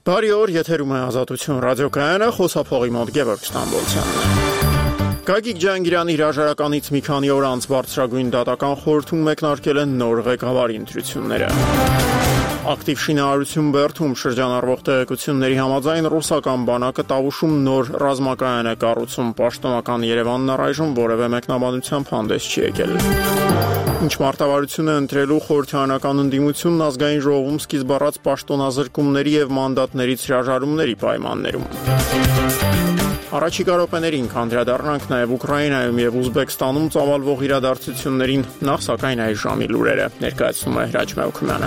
Բարի օր, եթերում է Ազատություն ռադիոկայանը, խոսափողի մոտ Գևորգ Ստամբոլցյանն է։ Գագիկ Ջհանգիրյանի հրաժարականից մի քանի օր անց բարձրագույն դատական խորհրդում մեկնարկել են նոր ղեկավարի ընտրությունները։ Ակտիվ շինարարություն Բերդում շրջանառվող տեղեկությունների համաձայն ռուսական բանակը Տավուշում նոր ռազմակայան է կառուցում, պաշտոնական Երևանն առայժմ որևէ մեկնաբանությամբ հանդես չի եկել։ Ինչ մարտավարություն է ընտրելու խորհրդարանական ընդդիմությունն ազգային ժողովում սկիզբ առած պաշտոնազրկումների եւ մանդատներից հրաժարումների պայմաններում։ Առաջիկա րոպեներին կանդրադառնանք նաև Ուկրաինայում եւ Ուզբեկստանում ծավալվող իրադարձություններին, նախ սակայն այս ժամի լուրերը ներկայացնում է Հրաչ Մելքումյանը։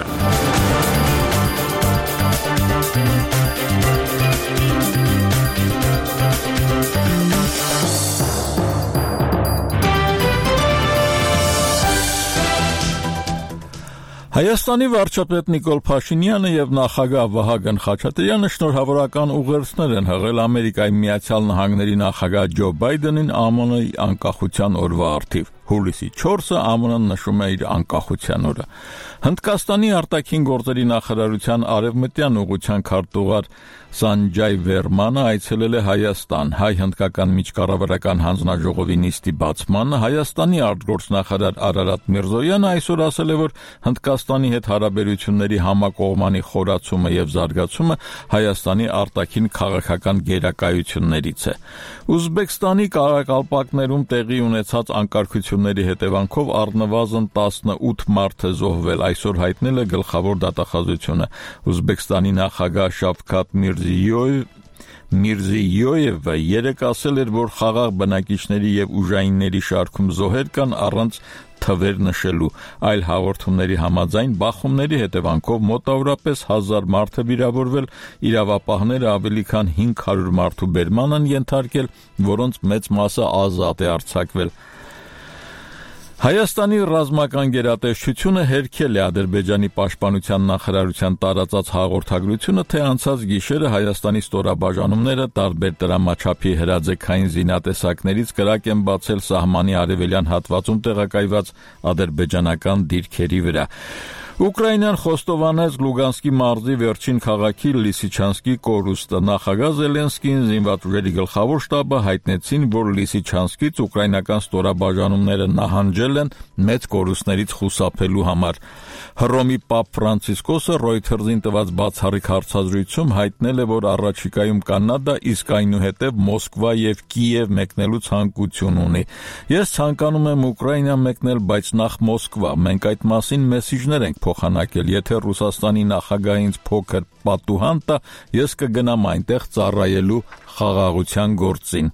Հայաստանի վարչապետ Նիկոլ Փաշինյանը եւ նախագահ Վահագն Խաչատրյանը շնորհավորական ուղերձներ են հղել Ամերիկայի Միացյալ Նահանգների նախագահ Ջո Բայդենին ԱՄՆ-ի անկախության օրվա առթիվ։ Հուլիսի 4-ը ԱՄՆ-ն նշում է իր անկախության օրը։ Հնդկաստանի արտաքին գործերի նախարարության արևմտյան ուղղության քարտուղար Սանջայ Վերմանը այցելել է Հայաստան։ Հայ-հնդկական միջկառավարական հանձնաժողովի նիստի բացմանը Հայաստանի արտգործնախարար Արարատ Միրզոյանը այսօր ասել է, որ Հնդկաստանի հետ հարաբերությունների համակողմանի խորացումը եւ զարգացումը Հայաստանի արտաքին քաղաքական գերակայություններից է։ Ուզբեկստանի Կարակալպակներում տեղի ունեցած անկարգությունների հետևանքով առնվազն 18 մարդ է զոհվել, այսօր հայտնել է գլխավոր դատախազությունը։ Ուզբեկստանի նախագահ Շավքաթ Միրզիյոևը երեկ ասել էր, որ խաղաղ բնակիչների եւ ուժայինների շարքում զոհեր կան առանց թվեր նշելու։ Այլ հաղորդումների համաձայն բախումների հետևանքով մոտավորապես 1000 մարդ է վիրավորվել, իրավապահները ավելի քան 500 մարդու բերման են ենթարկել, որոնց մեծ մասը ազատ է արձակվել։ Հայաստանի ռազմական գերատեսչությունը հերքել է Ադրբեջանի պաշտպանության նախարարության տարածած հաղորդագրությունը, թե անցած գիշերը Հայաստանի ստորաբաժանումները տարբեր դրամաչափի հրաձգային զինատեսակներից կրակ են բացել սահմանի արևելյան հատվածում տեղակայված ադրբեջանական դիրքերի վրա։ Ուկրաինան խոստովանեց Լուգանսկի մարզի վերջին քաղաքի Լիսիչանսկի կորուստը։ Նախագահ Զելենսկին, զինված ուժերի գլխավոր շտաբը հայտնեցին, որ Լիսիչանսկից ուկրաինական ստորաբաժանումները նահանջել են մեծ կորուստներից խուսափելու համար։ Հռոմի Պապ Ֆրանցիսկոսը Reuters-ին տված բացառիկ հարցազրույցում հայտնել է, որ առաջիկայում Կանադա, իսկ այնուհետև Մոսկվա եւ Կիև մեկնելու ցանկություն ունի։ Ես ցանկանում եմ Ուկրաինա մեկնել, բայց նախ Մոսկվա։ Մենք այդ մասին մեսիջներ ենք փոխանակել։ Եթե Ռուսաստանի նախագահը ինձ փոքր պատուհան տա, ես կգնամ այնտեղ ծառայելու խաղաղության գործին։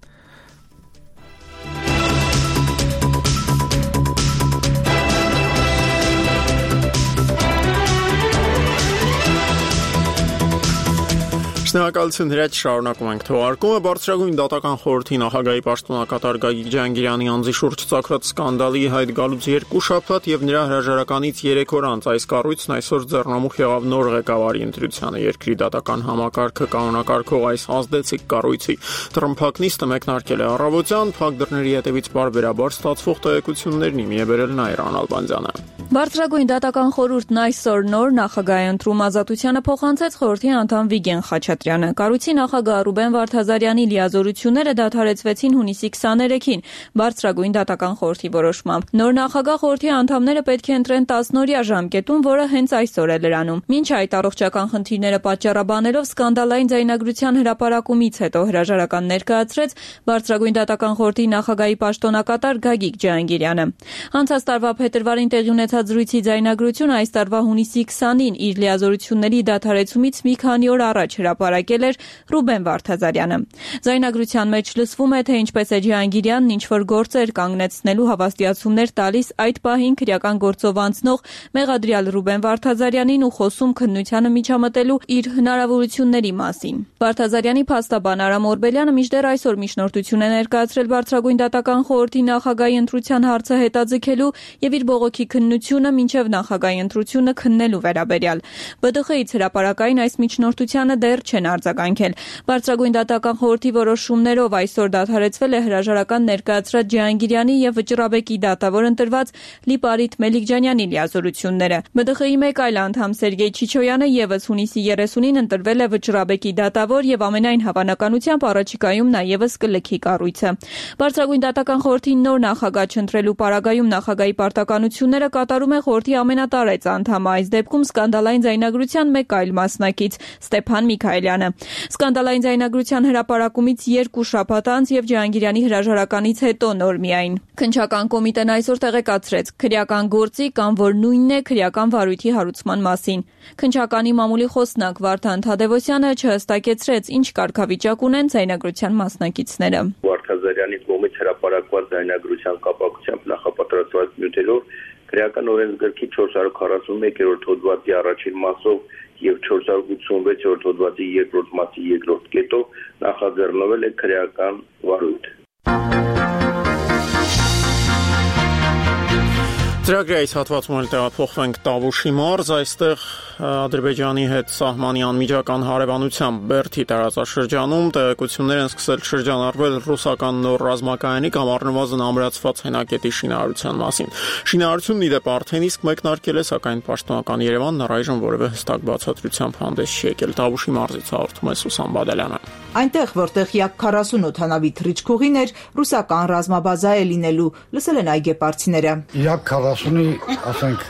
Շնորհակալություն Հրաչ, շարունակում ենք թողարկումը։ Բարձրագույն դատական խորհրդի նախագահի պաշտոնակատար Գագիկ Ջհանգիրյանի անձի շուրջ ծագված սկանդալի հայտ գալուց 2 շաբաթ եւ նրա հրաժարականից 3 օր անց այս կառույցն այսօր ձեռնամուխ եղավ նոր ղեկավարի ընտրությանը։ Երկրի դատական համակարգը կանոնակարգող այս ազդեցիկ կառույցի տրմփակ նիստը մեկնարկել է առավոտյան, փակ դռների հետևից բարբերաբար ստացվող տեղեկություններն իմի է բերել Նաիրան Ալբանդյանը։ Բարձրագույն դատական խորհուրդն այսօր նոր նախագահ է ընտրում, Ազատությանը փոխանցեց խորհրդի անդամ Վիգեն Խաչատրյանը։ Կառույցի նախագահ Ռուբեն Վարդազարյանի լիազորությունները դադարեցվեցին հունիսի 23-ին բարձրագույն դատական խորհրդի որոշմամբ։ Նոր նախագահ խորհրդի անդամները պետք է ընտրեն 10-օրյա ժամկետում, որը հենց այսօր է լրանում։ Մինչ այդ առողջական խնդիրները պատճառաբանելով սկանդալային ձայնագրության հրապարակումից հետո հրաժարական ներկայացրեց բարձրագույն դատական խորհրդի նախագահի պաշտոնակատար Գագիկ Ջհանգիրյանը։ Անցած տարվա փետրվարին տեղի ունեցած զրույցի ձայնագրությունը այս տարվա հունիսի 20-ին իր լիազորությունների դադարեցումից մի քանի օր առաջ հրապարակել էր Ռուբեն Վարդազարյանը։ Ձայնագրության մեջ լսվում է, թե ինչպես է Ջհանգիրյանն ինչ-որ գործեր կանգնեցնելու հավաստիացումներ տալիս այդ պահին քրեական գործով անցնող մեղադրյալ Ռուբեն Վարդազարյանին ու խոսում քննությանը միջամտելու իր հնարավորությունների մասին։ Վարդազարյանի փաստաբան Արամ Օրբելյանը մինչդեռ այսօր միջնորդություն է ներկայացրել բարձրագույն դատական խորհրդի նախագահի ընտրության հարցը հետաձգելու եւ իր բողոքի քննությունը ազատությունը մինչև նախագահի ընտրությունը քննելու վերաբերյալ։ ԲԴԽ-ից հրապարակային այս միջնորդությանը դեռ չեն արձագանքել։ Բարձրագույն դատական խորհրդի որոշումներով այսօր դադարեցվել է հրաժարական ներկայացրած Ջհանգիրյանի եւ Վճռաբեկի դատավոր ընտրված Լիպարիտ Մելիքջանյանի լիազորությունները։ ԲԴԽ-ի մեկ այլ անդամ Սերգեյ Չիչոյանը եւս հունիսի 30-ին ընտրվել է Վճռաբեկի դատավոր եւ ամենայն հավանականությամբ առաջիկայում նաեւս կլքի կառույցը։ Բարձրագույն դատական խորհրդի նոր նախագահ չընտրելու պարագայում նախագահի պարտականությունները կատարում է խորհրդի ամենատարեց անդամը, այս դեպքում սկանդալային ձայնագրության մեկ այլ մասնակից Ստեփան Միքայելյանը։ Սկանդալային ձայնագրության հրապարակումից 2 շաբաթ անց եւ Ջհանգիրյանի հրաժարականից հետո նոր միայն քննչական կոմիտեն այսօր տեղեկացրեց քրեական գործի կամ որ նույնն է քրեական վարույթի հարուցման մասին։ Քննչականի մամուլի խոսնակ Վարդան Թադևոսյանը չհստակեցրեց ինչ կարգավիճակ ունեն ձայնագրության մասնակիցները։ Վարդազարյանի կողմից հրապարակված ձայնագրության կապակցությամբ նախապատրաստված նյութերով քրեական օրենսգրքի 441-րդ հոդվածի առաջին մասով եւ 486-րդ հոդվածի երկրորդ մասի երկրորդ կետով նախաձեռնվել է քրեական վարույթ։ Ծրագրի այս հատվածում էլ տեղափոխվենք Տավուշի մարզ, այստեղ Ադրբեջանի հետ սահմանի անմիջական հարևանությամբ Բերդի տարածաշրջանում տեղեկություններ են սկսել շրջանառվել ռուսական նոր ռազմակայանի կամ առնվազն ամրացված հենակետի շինարարության մասին։ Շինարարությունն ի դեպ արդեն իսկ մեկնարկել է, սակայն պաշտոնական Երևանն առայժմ որևէ հստակ բացատրությամբ հանդես չի եկել։ Տավուշի մարզից հաղորդում է Սուսան Բադալյանը։ Այնտեղ, որտեղ Յակ-40 օդանավի թռիչքուղին էր, ռուսական ռազմաբազա է լինելու, լսել են այգեպարցիները։ Յակ-40-ի, ասենք,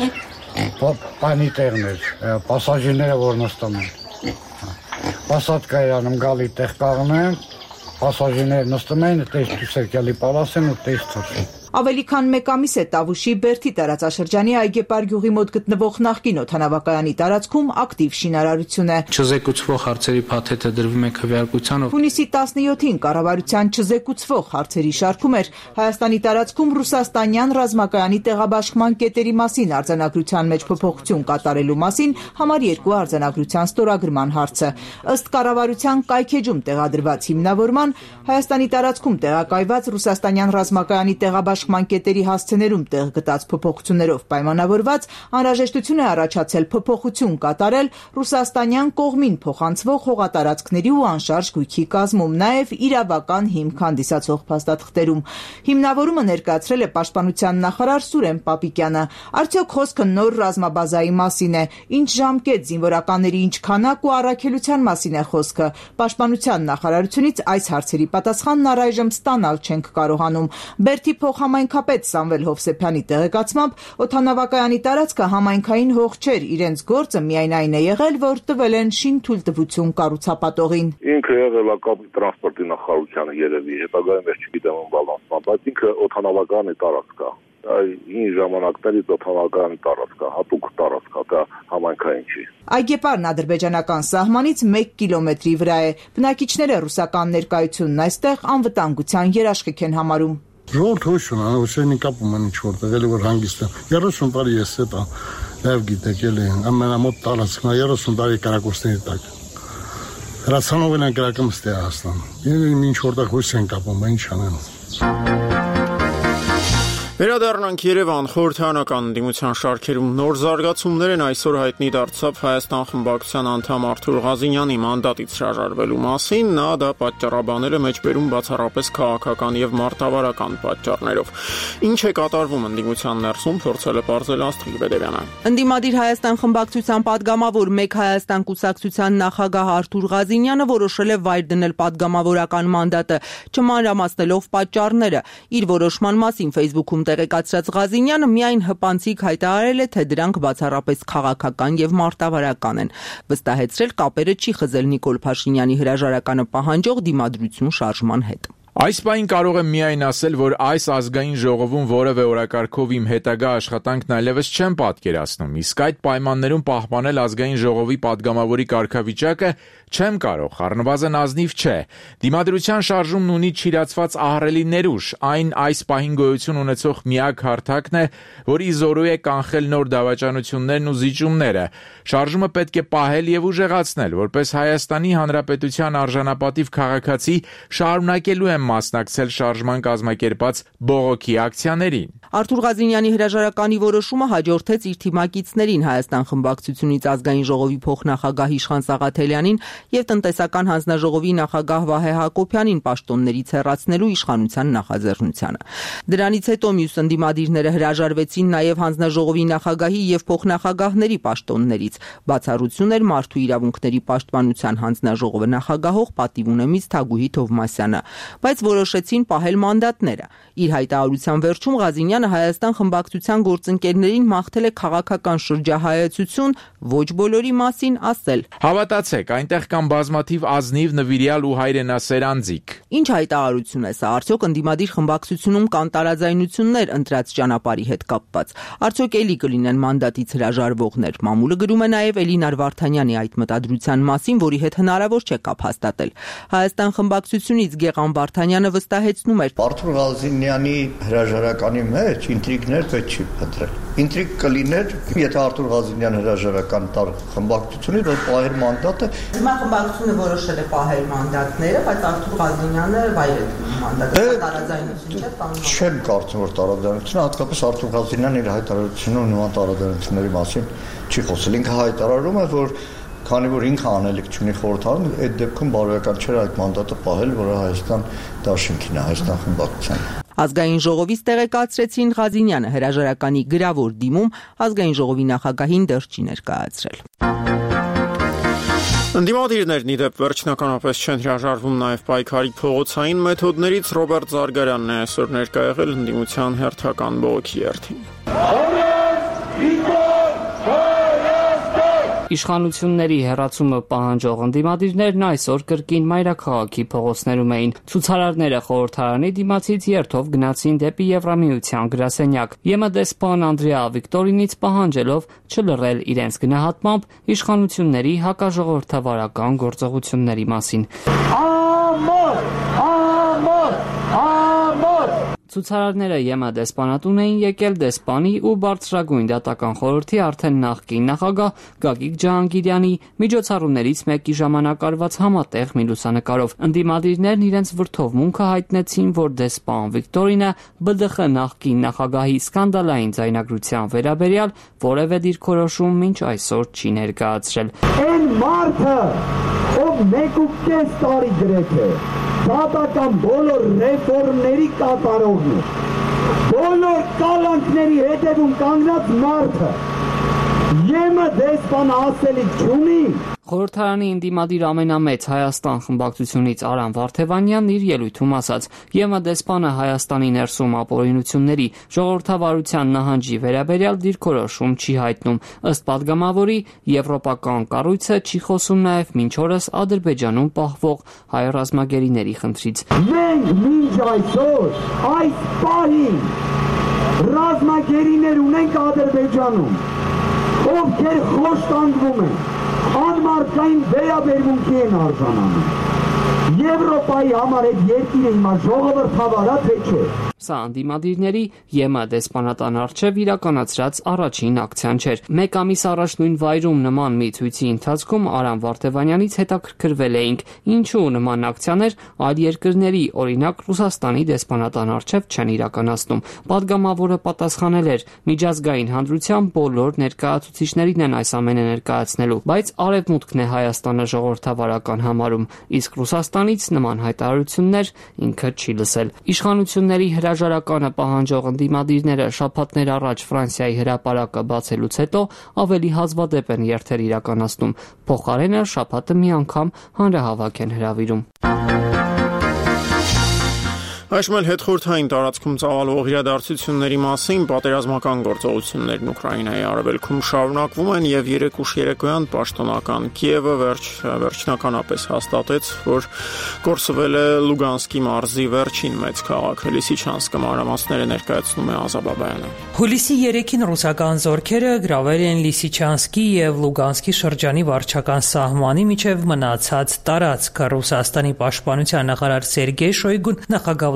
պանի տեղն էր, պասաժիրները որ նստում են։ Պասատկա իրանում գալի տեղ կաղն են, պասաժիրները նստում են, տես դուսերկյալի պալաս են ու տես թրսին։ Ավելի քան մեկ ամիս է Տավուշի Բերդի տարածաշրջանի Այգեպար գյուղի մոտ գտնվող նախկին օդանավակայանի տարածքում ակտիվ շինարարություն է։ Չզեկուցվող հարցերի փաթեթը դրվում է քվեարկությանով։ Հունիսի 17-ին կառավարության չզեկուցվող հարցերի շարքում էր Հայաստանի տարածքում ռուսաստանյան ռազմակայանի տեղաբաշխման կետերի մասին արձանագրության մեջ փոփոխություն կատարելու մասին համար 2 արձանագրության ստորագրման հարցը։ Ըստ կառավարության կայքեջում տեղադրված հիմնավորման Հայաստանի տարածքում տեղակայված ռուսաստանյան ռազմակայանի տեղաբաշխման կետերի հասցեներում տեղ գտած փոփոխություններով պայմանավորված անհրաժեշտություն է առաջացել փոփոխություն կատարել ռուսաստանյան կողմին փոխանցվող հողատարածքների ու անշարժ գույքի կազմում, նաև իրավական հիմք հանդիսացող փաստաթղթերում։ Հիմնավորումը ներկայացրել է պաշտպանության նախարար Սուրեն Պապիկյանը։ Արդյոք խոսքը նոր ռազմաբազայի մասին է, ինչ ժամկետ, զինվորականների ինչ քանակ ու առաքելության մասին է խոսքը։ Պաշտպանության նախարարությունից այս հարցերի պատասխանն առայժմ ստանալ չենք կարողանում։ Բերդի փոխհամայնքապետ Սամվել Հովսեփյանի տեղեկացմամբ օդանավակայանի տարածքը համայնքային հող չէր, իրենց գործը միայն այն է եղել, որ տվել են շինթույլտվություն կառուցապատողին։ Ինքը եղել է կապի տրանսպորտի նախարարությանը երևի, հետագայում ես չգիտեմ բալանսման, բայց ինքը օդանավակայանի տարածք է։ Այն ժամանակներից օդանավակայանի տարածք է, հատուկ տարածք է, դա համայնքային չի։ Այգեպարն ադրբեջանական սահմանից 1 կիլոմետրի վրա է։ Բնակիչները ռուսական ներկայությունն այստեղ անվտանգության երաշխիք են համարում։ Ժողովուրդ հույս ունի, ուսերին կապում են ինչ-որտեղ, էլի որ հանգիստ են։ 30 տարի ես հետ լավ գիտեք, էլի ամենամոտ տարածքն է 30 տարի կրակոցների տակ։ Հրացանով են կրակում ստե հասնում։ Ինչ որտեղ հույս են կապում, ինչ անեն։ Վերադառնանք Երևան, խորհրդարանական ընդդիմության շարքերում նոր զարգացումներ են այսօր հայտնի դարձավ Հայաստան խմբակցության անդամ Արթուր Ղազինյանի մանդատից հրաժարվելու մասին, նա դա պատճառաբանել է մեջբերում բացառապես քաղաքական եւ մարտավարական պատճառներով։ Ինչ է կատարվում ընդդիմության ներսում, փորձել է պարզել Աստղիկ Բեդևյանը։ Ընդդիմադիր Հայաստան խմբակցության падգամավոր Մեկ Հայաստան կուսակցության նախագահ Արթուր Ղազինյանը որոշել է վայր դնել падգամավորական մանդատը, չմանրամասնելով պատճառները։ Իր որոշման մասին Facebook-ում տեղեկացրած Ղազինյանը միայն հպանցիկ հայտարարել է, թե դրանք բացառապես քաղաքական եւ մարտավարական են։ Վստահեցրել կապերը չի խզել Նիկոլ Փաշինյանի հրաժարականը պահանջող դիմադրություն շարժման հետ։ Այս պահին կարող եմ միայն ասել, որ այս ազգային ժողովում որևէ օրակարգով իմ հետագա աշխատանքն այլևս չեմ պատկերացնում, իսկ այդ պայմաններում պահպանել ազգային ժողովի падգամավորի կարգավիճակը չեմ կարող, առնվազն ազնիվ չէ։ Դիմադրության շարժումն ունի չիրացված ահռելի ներուժ, այն այս պահին գոյություն ունեցող միակ հարթակն է, որի զորու է կանխել նոր դավաճանություններն ու զիջումները։ Շարժումը պետք է պահել եւ ուժեղացնել, որպես Հայաստանի Հանրապետության արժանապատիվ քաղաքացի շարունակելու եմ են մասնակցել շարժման կազմակերպած բողոքի ակցիաներին։ Արթուր Ղազինյանի հրաժարականի որոշումը հաջորդեց իր թիմակիցներին Հայաստան խմբակցությունից ազգային ժողովի փոխնախագահ Իշխան Սաղաթելյանին եւ տնտեսական հանձնաժողովի նախագահ Վահե Հակոբյանին պաշտոններից հեռացնելու իշխանության նախաձեռնությանը։ Դրանից հետո մյուս ընդդիմադիրները հրաժարվեցին նաեւ հանձնաժողովի նախագահի եւ փոխնախագահների պաշտոններից։ Բացառություն էր Մարդու իրավունքների պաշտպանության հանձնաժողովը նախագահող պատիվունեմից Թագուհի Թովմասյանը, բայց որոշեցին պահել մանդատները։ Իր հայտարարության վերջում Ղազինյանը Հայաստան խմբակցության գործընկերներին մաղթել է քաղաքական շրջահայացություն, ոչ բոլորի մասին ասել. Հավատացեք, այնտեղ կան բազմաթիվ ազնիվ, նվիրյալ ու հայրենասեր անձիկ։ Ինչ հայտարարություն է սա, արդյոք ընդդիմադիր խմբակցությունում կան տարաձայնություններ ընտրած ճանապարհի հետ կապված։ Արդյոք էլի կլինեն մանդատից հրաժարվողներ։ Մամուլը գրում է նաև Էլինար Վարդանյանի այդ մտադրության մասին, որի հետ հնարավոր չէ կապ հաստատել։ Հայաստան խմբակցությունից Գեղամ Վարդանյանը վստահեցնում էր. Արթուր Ղազինյանի հրաժարականի մեջ ինտրիգներ պետք չի փնտրել։ Ինտրիգ կլիներ, եթե Արթուր Ղազինյանը հրաժարական տար խմբակցությունից, որ պահեր մանդատը։ Հիմա խմբակցությունը որոշել է պահել մանդատները, բայց Արթուր Ղազինյանը վայր է մանդատը տարաձայնություն չէ տանում։ Չեմ կարծում, որ տարաձայնությունը, հատկապես Արթուր Ղազինյանն իր հայտարարությունում նման տարաձայնությունների մասին չի խոսել։ Ինքը հայտարարում է, որ քանի որ ինքը անելիք չունի խորհրդարանում, այդ դեպքում բարոյական չէր այդ մանդատը պահել, որը Հայաստան դաշինքին է, Հայաստան խմբակցության։ Ազգային ժողովից տեղեկացրեցին Ղազինյանը հրաժարականի գրավոր դիմում ազգային ժողովի նախագահին դեռ չի ներկայացրել։ Ընդդիմադիրներն ի դեպ վերջնականապես չեն հրաժարվում նաև պայքարի փողոցային մեթոդներից։ Ռոբերտ Զարգարյանն է այսօր ներկա եղել ընդդիմության հերթական բողոքի երթին։ Իշխանությունների հեռացումը պահանջող ընդդիմադիրներն այսօր կրկին մայրաքաղաքի փողոցներում էին։ Ցուցարարները խորհրդարանի դիմացից երթով գնացին դեպի Եվրամիության գրասենյակ։ ԵՄ դեսպան Անդրեա Վիկտորինից պահանջելով չլռել իրենց գնահատմամբ իշխանությունների հակաժողովրդավարական գործողությունների մասին։ Ցուցարարները ԵՄ դեսպանատուն էին եկել դեսպանի ու բարձրագույն դատական խորհրդի արդեն նախկին նախագահ Գագիկ Ջահանգիրյանի միջոցառումներից մեկի ժամանակ արված համատեղ մի լուսանկարով։ Ընդդիմադիրներն իրենց վրդովմունքը հայտնեցին, որ դեսպան Վիկտորինը ԲԴԽ նախկին նախագահի սկանդալային ձայնագրության վերաբերյալ որևէ դիրքորոշում մինչ այսօր չի ներկայացրել։ Այն մարդը, ով 1.5 տարի գրեթե դատական բոլոր ռեֆորմների կատարողն է, բոլոր կալանքների հետևում կանգնած մարդը, ԵՄ դեսպանը ասելիք չունի։ Խորհրդարանի ընդդիմադիր ամենամեծ Հայաստան խմբակցությունից Արամ Վարդևանյանն իր ելույթում ասաց. ԵՄ դեսպանը Հայաստանի ներսում ապօրինությունների ժողովրդավարության նահանջի վերաբերյալ դիրքորոշում չի հայտնում։ Ըստ падգամավորի, եվրոպական կառույցը չի խոսում նաև մինչ օրս Ադրբեջանում պահվող հայ ռազմագերիների խնդրից։ Մենք մինչ այսօր այս պահին ռազմագերիներ ունենք Ադրբեջանում, ովքեր խոշտանգվում են, անմարդկային վերաբերմունքի են արժանանում։ Եվրոպայի համար այդ երկիրը հիմա ժողովրդավարա թե չէ։ Սա ընդդիմադիրների ԵՄ դեսպանատան առջև իրականացրած առաջին ակցիան չէր։ Մեկ ամիս առաջ նույն վայրում նման մի ցույցի ընթացքում Արամ Վարդևանյանից հետաքրքրվել էինք, ինչու նման ակցիաներ այլ երկրների, օրինակ Ռուսաստանի դեսպանատան առջև չեն իրականացնում։ Պատգամավորը պատասխանել էր. միջազգային հանրության բոլոր ներկայացուցիչներին են այս ամենը ներկայացնելու, բայց Արևմուտքն է Հայաստանը ժողովրդավարական համարում, իսկ Ռուսաստանից նման հայտարարություններ ինքը չի լսել։ Իշխանությունների հրաժարականը պահանջող ընդդիմադիրները շաբաթներ առաջ Ֆրանսիայի հրապարակը բացելուց հետո ավելի հազվադեպ են երթեր իրականացնում։ Փոխարենը շաբաթը մի անգամ հանրահավաք են հրավիրում։ Այժմ էլ հետխորհրդային տարածքում ծավալվող իրադարձությունների մասին պատերազմական գործողություններն Ուկրաինայի արևելքում շարունակվում են եւ երեկուշ երեկոյան պաշտոնական Կիևը վերջնականապես հաստատեց, որ կորսվել է Լուգանսկի մարզի վերջին մեծ քաղաքը Լիսիչանսկը։ Մանրամասները ներկայացնում է Ազա Բաբայանը։ Հուլիսի 3-ին ռուսական զորքերը գրավել են Լիսիչանսկի եւ Լուգանսկի շրջանի վարչական սահմանի միջև մնացած տարածքը։ Ռուսաստանի պաշտպանության նախարար Սերգեյ Շոյգուն նախագահ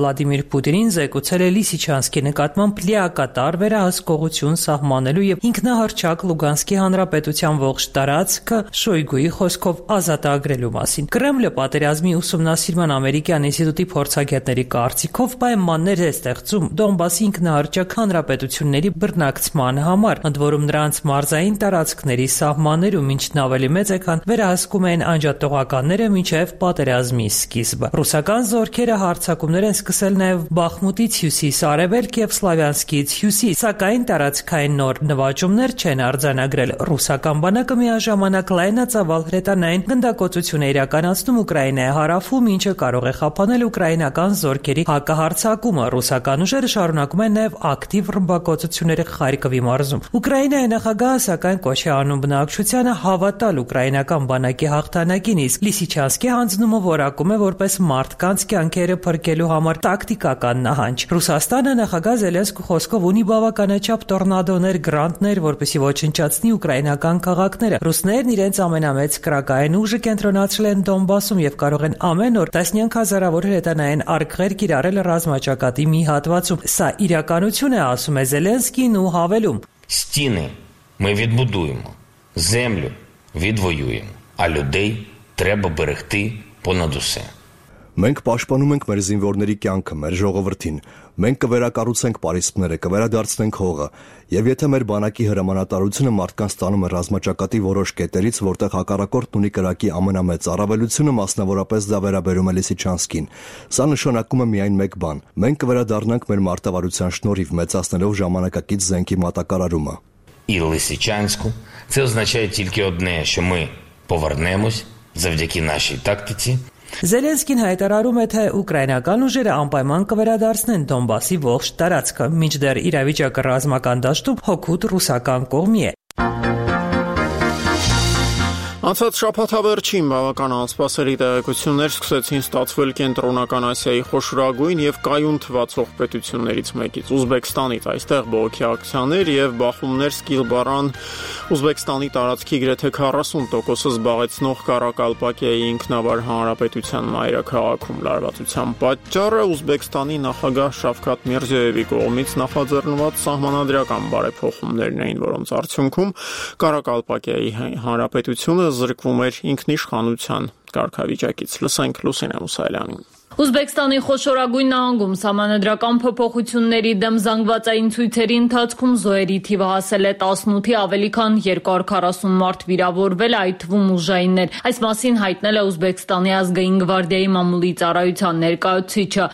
Վլադիմիր Պուտինին զեկուցել է Լիսիչանսկի նկատմամբ լիակատար վերահսկողություն սահմանելու եւ ինքնահռչակ Լուգանսկի հանրապետության ողջ տարածքը Շոյգուի խոսքով ազատագրելու մասին։ Կրեմլը պատերազմի ուսումնասիրման ամերիկյան ինստիտուտի փորձագետների կարծիքով պայմաններ է ստեղծում Դոնբասի ինքնահռչակ հանրապետությունների բռնակցման համար, ընդ որում նրանց մարզային տարածքների սահմաններում, ինչն ավելի մեծ է, քան վերահսկում են անջատողականները մինչև պատերազմի սկիզբը։ Ռուսական զորքերը հարձակումներ են սկսել նաև Բախմուտից հյուսիս-արևելք եւ Սլավյանսկից հյուսիս, սակայն տարածքային նոր նվաճումներ չեն արձանագրել։ Ռուսական բանակը միաժամանակ լայնածավալ հրետանային գնդակոծություն է իրականացնում Ուկրաինայի հարավում, ինչը կարող է խափանել ուկրաինական զորքերի հակահարձակումը։ Ռուսական ուժերը շարունակում են նաև ակտիվ ռմբակոծությունները Խարկովի մարզում։ Ուկրաինայի նախագահը սակայն կոչ է անում բնակչությանը հավատալ ուկրաինական բանակի հաղթանակին, իսկ Լիսիչանսկի հանձնումը որակում է որպես մարդկանց կյանքերը փրկելու համար տակտիկական նահանջ։ Ռուսաստանը նախագահ Զելենսկու խոսքով ունի բավականաչափ տորնադոներ, գրանտներ, որպեսզի ոչնչացնի ուկրաինական քաղաքները։ Ռուսներն իրենց ամենամեծ կրակային ուժը կենտրոնացրել են Դոնբասում եւ կարող են ամեն օր տասնյակ հազարավոր հրետանային արկղեր կիրառել ռազմաճակատի մի հատվածում։ Սա իրականություն է, ասում է Զելենսկին ու հավելում. Стіни ми відбудуємо, землю відвоюємо, а людей треба берегти понад усе. Մենք պաշտպանում ենք մեր զինվորների կյանքը, մեր ժողովրդին։ Մենք կվերակառուցենք պարիսպները, կվերադարձնենք հողը, եւ եթե մեր բանակի հրամանատարությունը մարդկանց տանում է ռազմաճակատի որոշ կետերից, որտեղ հակառակորդն ունի կրակի ամենամեծ առավելությունը, մասնավորապես դա վերաբերում է Լիսիչանսկին, սա նշանակում է միայն մեկ բան. մենք կվերադառնանք մեր մարտավարության շնորհիվ մեծացնելով ժամանակակից զենքի մատակարարումը։ І Лисичанську це означає тільки одне, що ми повернемось завдяки нашій тактиці. Զելենսկին հայտարարում է, թե ուկրաինական ուժերը անպայման կվերադարձնեն Դոնբասի ողջ տարածքը, մինչդեռ իրավիճակը ռազմական դաշտում հօգուտ ռուսական կողմի է։ Անցած շաբաթավերջին բավական անսպասելի տեղեկություններ սկսեցին ստացվել Կենտրոնական Ասիայի խոշորագույն եւ կայուն թվացող պետություններից մեկից՝ Ուզբեկստանից։ Այստեղ բողոքի ակցիաներ եւ բախումներ սկիզբառան Ուզբեկստանի տարածքի գրեթե 40%-ը զբաղեցնող Կարակալպակիայի ինքնավար հանրապետության մայրաքաղաքում լարվածության պատճառը Ուզբեկստանի նախագահ Շավքաթ Միրզոևի կողմից նախաձեռնված սահմանադրական բարեփոխումներն էին, որոնց արդյունքում Կարակալպակիայի հանրապետությունը զրկվում էր ինքնիշխանության կարգավիճակից։ Լսենք Լուսինե Մուսայելյանին։ Ուզբեկստանի խոշորագույն նահանգում սահմանադրական փոփոխությունների դեմ զանգվածային ցույցերի ընթացքում զոհերի թիվը հասել է 18-ի, ավելի քան 240 մարդ վիրավորվել, այդ թվում ուժայիններ։ Այս մասին հայտնել է Ուզբեկստանի ազգային գվարդիայի մամուլի ծառայության ներկայացուցիչը։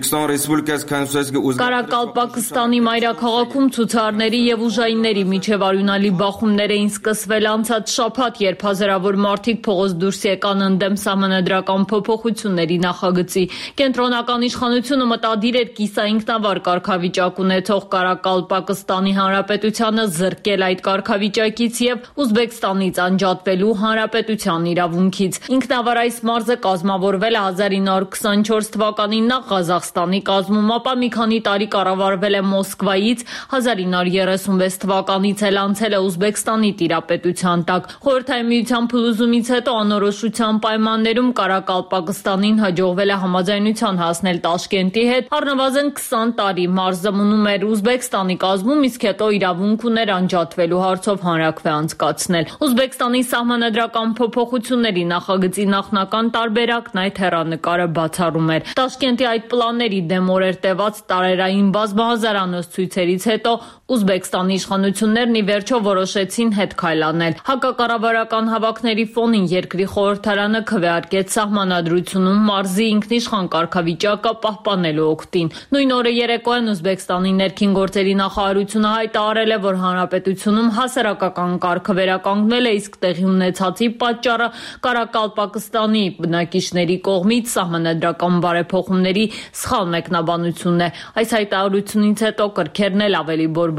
Կարակալպակստանի մայրաքաղաքում ցուցարների եւ ուժայինների միջև արյունալի բախումներ էին սկսվել անցած շաբաթ, երբ հազարավոր մարդիկ փողոց դուրս եկան ընդդեմ սահմանադրական փոփոխությունների նախագծի։ Կենտրոնական իշխանությունը մտադիր էր կիսաինքնավար կարգավիճակ ունեցող Կարակալպակստանի հանրապետությանը զրկել այդ կարգավիճակից եւ Ուզբեկստանից անջատվելու հանրապետության իրավունքից։ Ինքնավար այս մարզը կազմավորվել է 1924 թվականին նախ Ղազախստանի կազմում, ապա մի քանի տարի կառավարվել է Մոսկվայից, 1936 թվականից էլ անցել է Ուզբեկստանի տիրապետության տակ։ Խորհրդային միության փլուզումից հետո անորոշության պայմաններում Կարակալպակստանին հաջողվել է համաձայնության հասնել Տաշկենտի հետ, առնվազն 20 տարի մարզը մնում էր Ուզբեկստանի կազմում, իսկ հետո իրավունք ուներ անջատվելու հարցով հանրաքվե անցկացնել։ Ուզբեկստանի սահմանադրական փոփոխությունների նախագծի նախնական տարբերակն այդ հեռանկարը բացառում էր։ Տաշկենտի այդ պլանների դեմ օրեր տևած տարերային բազմահազարանոց ցույցերից հետո Ուզբեկստանի իշխանություններն ի վերջո որոշեցին հետ քայլանել։ Հակակառավարական հավաքների ֆոնին երկրի խորհրդարանը քվեարկեց սահմանադրությունում մարզի ինքնիշխան կարգավիճակը պահպանելու օգտին։ Նույն օրը երեկոյան Ուզբեկստանի ներքին գործերի նախարարությունը հայտարարել է, որ հանրապետությունում հասարակական կարգը վերականգնվել է, իսկ տեղի ունեցածի պատճառը Կարակալպակստանի բնակիչների կողմից սահմանադրական բարեփոխումների սխալ մեկնաբանությունն է։ Այս հայտարարությունից հետո կրքերն էլ ավելի բորբոք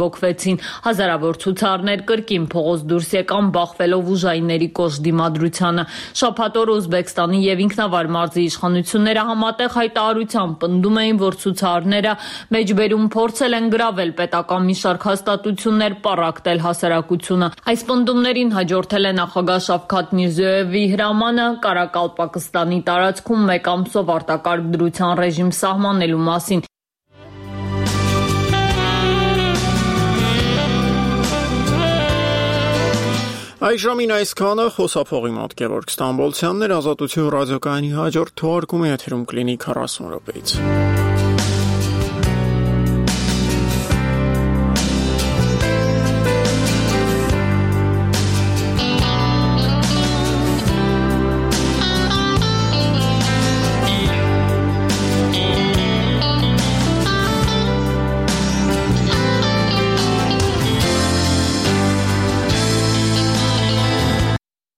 բողոքվեցին։ Հազարավոր ցուցարներ կրկին փողոց դուրս եկան, բախվելով ուժայինների կոշտ դիմադրությանը։ Շաբաթ օրը Ուզբեկստանի եւ Ինքնավար մարզի իշխանությունները համատեղ հայտարարությամբ պնդում էին, որ ցուցարները մեջբերում փորձել են գրավել պետական մի շարք հաստատություններ, պառակտել հասարակությունը։ Այս պնդումներին հաջորդել է նախագահ Շավքաթ Միրզոևի հրամանը Կարակալպակստանի տարածքում մեկ ամսով արտակարգ դրության ռեժիմ սահմանելու մասին։ Այժմին այսքանը, խոսափողի մոտ Գևորգ Ստամբոլցյանն էր, Ազատություն ռադիոկայանի հաջորդ թողարկումը եթերում կլինի 40 րոպեից։